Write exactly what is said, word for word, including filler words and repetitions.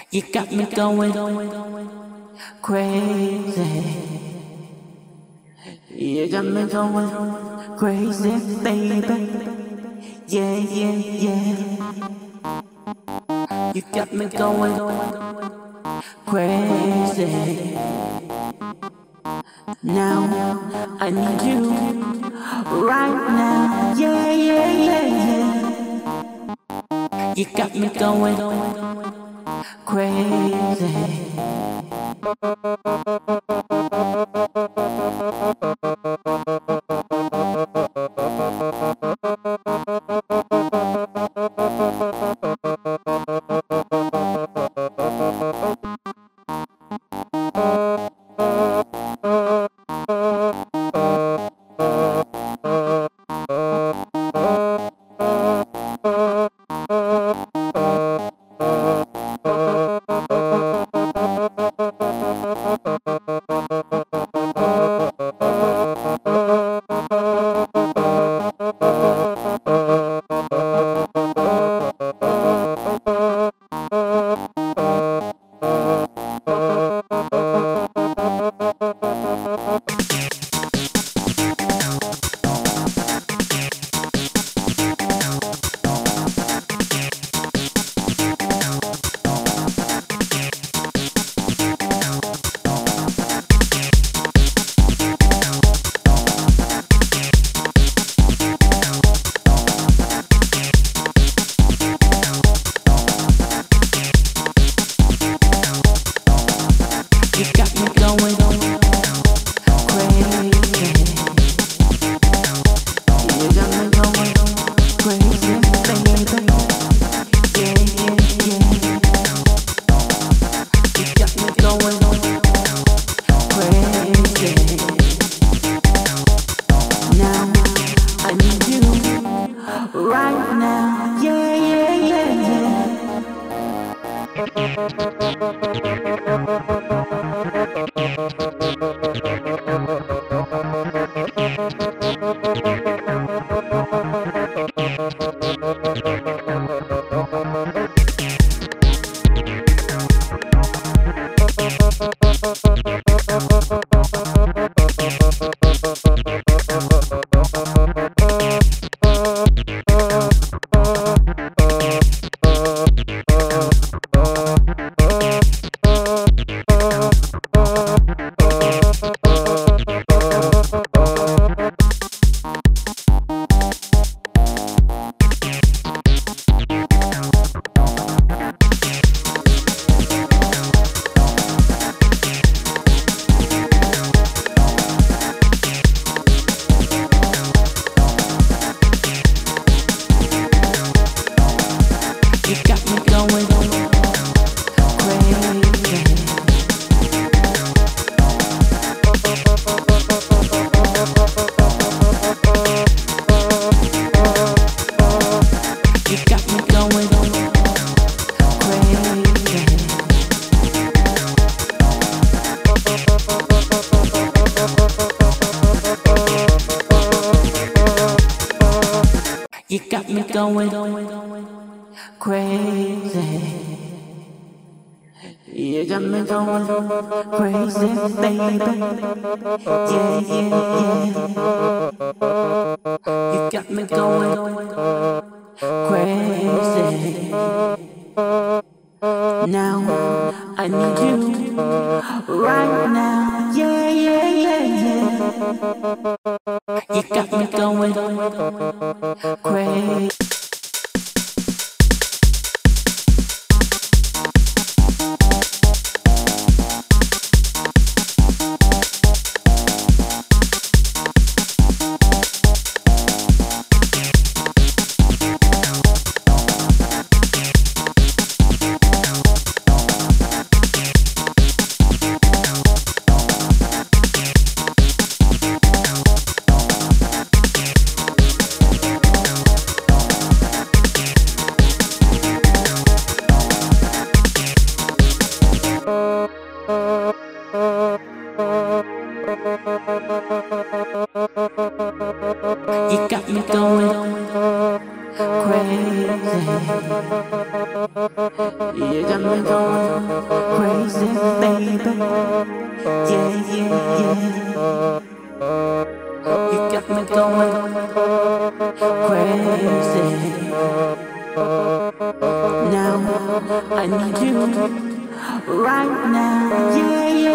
You got me going crazy. You got me going crazy, baby. Yeah, yeah, yeah. You got me going crazy. Now I need you right now. Yeah, yeah, yeah, yeah. You got me going crazy. You got me going crazy. You got me going crazy, baby. Yeah, yeah, yeah. You got me going crazy. Now I need you right now. Yeah, yeah, yeah, yeah. You got me going crazy. You got me going crazy. You got me going crazy, baby. Yeah, yeah, yeah. You got me going crazy. Now I need you right now. Yeah, yeah.